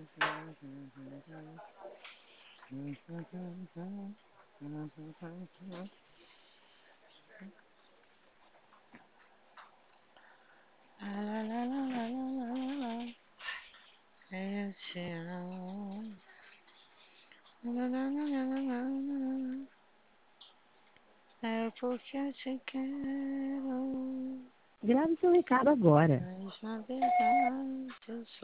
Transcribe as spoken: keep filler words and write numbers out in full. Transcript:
La, la, la, la, la, la, la, la. Eu te amo. Na, na, na, na, na, na, na. É porque eu te quero. Grave seu recado agora. Mas na verdade eu sou